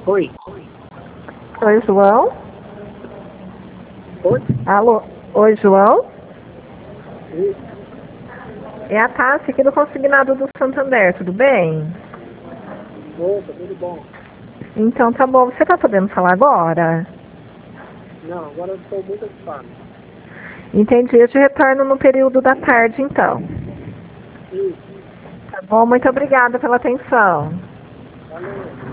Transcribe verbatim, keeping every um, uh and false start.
Oi. Oi, João? Oi? Alô? Oi, João? Oi. É a Tássia aqui do Consignado do Santander, tudo bem? Opa, tudo bom? Então tá bom, você tá podendo falar agora? Não, agora eu estou muito ocupado. Entendi, eu te retorno no período da tarde então. Isso, Tá bom, muito obrigada pela atenção. valeu.